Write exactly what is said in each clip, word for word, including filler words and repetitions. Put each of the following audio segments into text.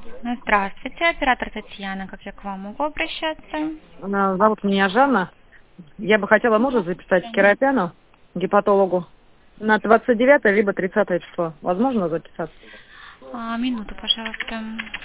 Здравствуйте, оператор Татьяна, как я к вам могу обращаться? Она- Зовут меня Жанна. Я бы хотела мужа записать к керапяну, гепатологу, на двадцать девятое либо тридцатое число. Возможно записаться? А, минуту, пожалуйста.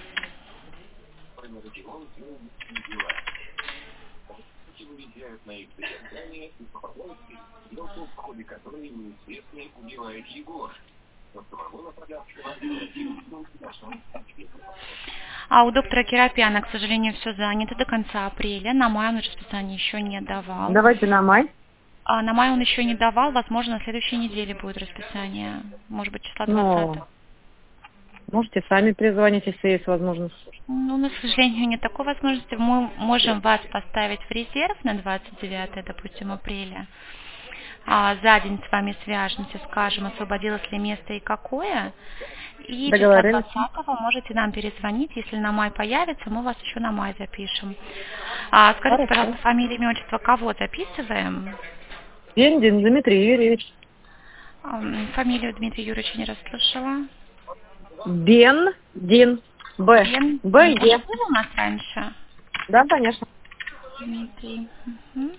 А у доктора Керапяна, к сожалению, все занято до конца апреля. На май он расписание еще не давал. Давайте на май. А на май он еще не давал. Возможно, на следующей неделе будет расписание. Может быть, числа Но двадцатого. можете сами перезвонить, если есть возможность. Ну, у нас, к сожалению, нет такой возможности. Мы можем вас поставить в резерв на двадцать девятое, допустим, апреля. А за день с вами свяжемся, скажем, освободилось ли место и какое. И числа Договорились? двадцатого можете нам перезвонить. Если на май появится, мы вас еще на май запишем. А, скажите, Хорошо. пожалуйста, фамилия, имя, отчество, кого записываем? Бендин Дмитрий Юрьевич. Ам, Фамилию Дмитрия Юрьевича не расслышала. Бен Дин. Б. Бен, Б. он уже Е. был у нас раньше? Да, конечно. Дмитрий. Мгм.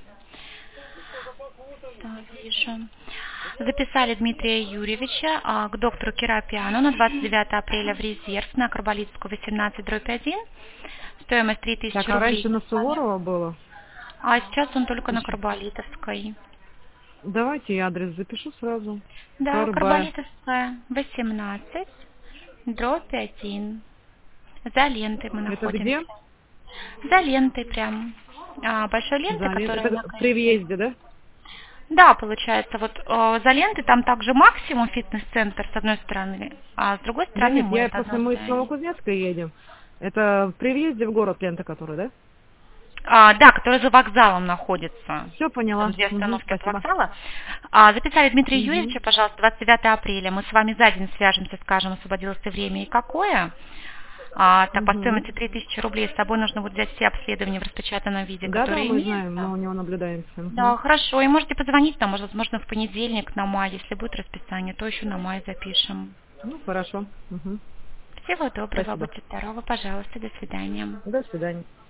Да, вижу. Записали Дмитрия Юрьевича а, к доктору Керапиану на двадцать девятое апреля в резерв на Карболитскую восемнадцать дробь один. Стоимость три тысячи Так, а раньше рублей. на Суворова было? А сейчас он только на Еще. Карболитовской. Давайте я адрес запишу сразу. Да, КРБ. Карболитовская восемнадцать дробь один. За лентой мы Это находимся. где? За лентой прям. А, большой лентой, Залет. которая на Это при косяке. въезде, да? Да, получается, вот э, за лентой там также максимум фитнес-центр с одной стороны, а с другой Да стороны нет, мы я с просто одной мы из стороны. Новокузнецка едем. Это при въезде в город лента, который, да? А, да, который за вокзалом находится. Все Там поняла. две Угу, остановки от спасибо. вокзала. А, записали Дмитрия Угу. Юрьевича, пожалуйста, двадцать девятое апреля. Мы с вами за день свяжемся, скажем, освободилось ли время и какое. А, так, по Угу. стоимости три тысячи рублей с собой нужно будет взять все обследования в распечатанном виде, Да, да, которые мы знаем, мы имеются. у него наблюдаемся. Да, Угу. хорошо. И можете позвонить нам, может, возможно, в понедельник на май. Если будет расписание, то еще на май запишем. Ну, хорошо. Угу. Всего доброго, Спасибо. будьте здоровы, пожалуйста, до свидания. До свидания.